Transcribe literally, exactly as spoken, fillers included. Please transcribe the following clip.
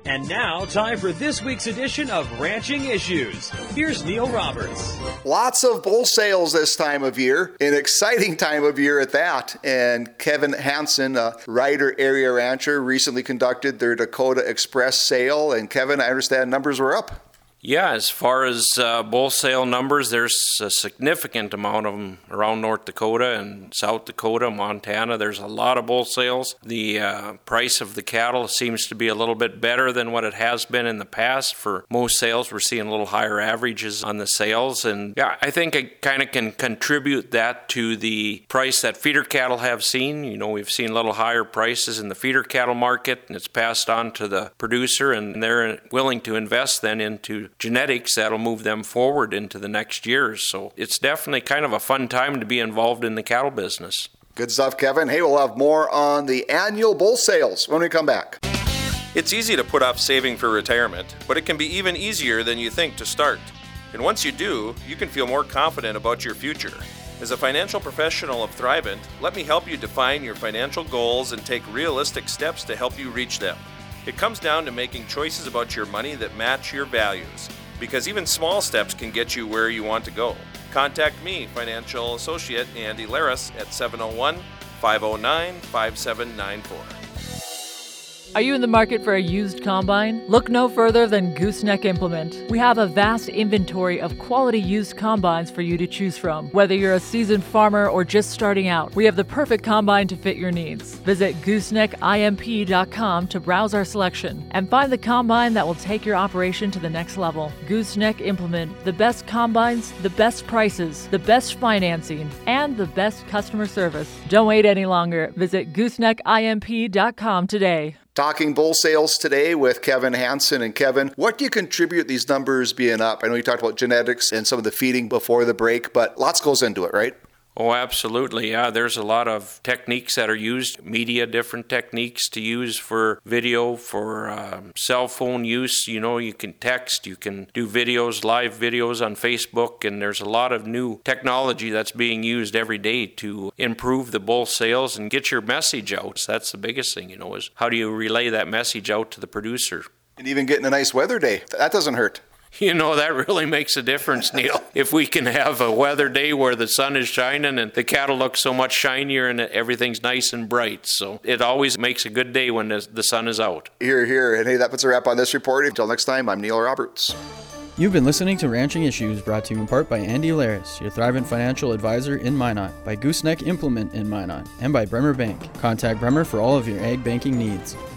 And now, time for this week's edition of Ranching Issues. Here's Neil Roberts. Lots of bull sales this time of year, an exciting time of year at that. And Kevin Hansen, a Ryder area rancher, recently conducted their Dakota Express sale. And Kevin, I understand numbers were up. Yeah, as far as uh, bull sale numbers, there's a significant amount of them around North Dakota and South Dakota, Montana. There's a lot of bull sales. The uh, price of the cattle seems to be a little bit better than what it has been in the past. For most sales, we're seeing a little higher averages on the sales. And yeah, I think it kind of can contribute that to the price that feeder cattle have seen. You know, we've seen a little higher prices in the feeder cattle market, and it's passed on to the producer, and they're willing to invest then into genetics that'll move them forward into the next years. So it's definitely kind of a fun time to be involved in the cattle business. Good stuff, Kevin. Hey, we'll have more on the annual bull sales when we come back. It's easy to put off saving for retirement, but it can be even easier than you think to start. And once you do, you can feel more confident about your future. As a financial professional of Thrivent, let me help you define your financial goals and take realistic steps to help you reach them. It comes down to making choices about your money that match your values, because even small steps can get you where you want to go. Contact me, financial associate Andy Laris, at seven oh one, five oh nine, five seven nine four. Are you in the market for a used combine? Look no further than Gooseneck Implement. We have a vast inventory of quality used combines for you to choose from. Whether you're a seasoned farmer or just starting out, we have the perfect combine to fit your needs. Visit gooseneck imp dot com to browse our selection and find the combine that will take your operation to the next level. Gooseneck Implement, the best combines, the best prices, the best financing, and the best customer service. Don't wait any longer. Visit gooseneck imp dot com today. Talking bull sales today with Kevin Hansen. And Kevin, what do you contribute these numbers being up? I know you talked about genetics and some of the feeding before the break, but lots goes into it, right? Oh, absolutely. Yeah, there's a lot of techniques that are used, media, different techniques to use for video, for um, cell phone use. You know, you can text, you can do videos, live videos on Facebook, and there's a lot of new technology that's being used every day to improve the bull sales and get your message out. So that's the biggest thing, you know, is how do you relay that message out to the producer? And even getting a nice weather day, that doesn't hurt. You know, that really makes a difference, Neil. If we can have a weather day where the sun is shining and the cattle look so much shinier and everything's nice and bright. So it always makes a good day when the sun is out. Here, here. And hey, that puts a wrap on this report. Until next time, I'm Neil Roberts. You've been listening to Ranching Issues, brought to you in part by Andy Laris, your Thrivent financial advisor in Minot, by Gooseneck Implement in Minot, and by Bremer Bank. Contact Bremer for all of your ag banking needs.